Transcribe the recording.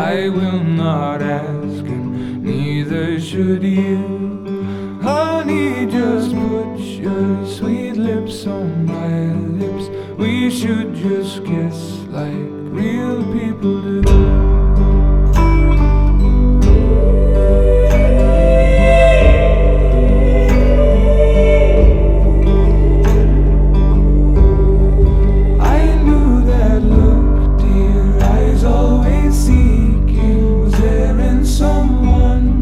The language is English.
I will not ask, and neither should you. Honey, just put your sweet lips on my lips. We should just kiss like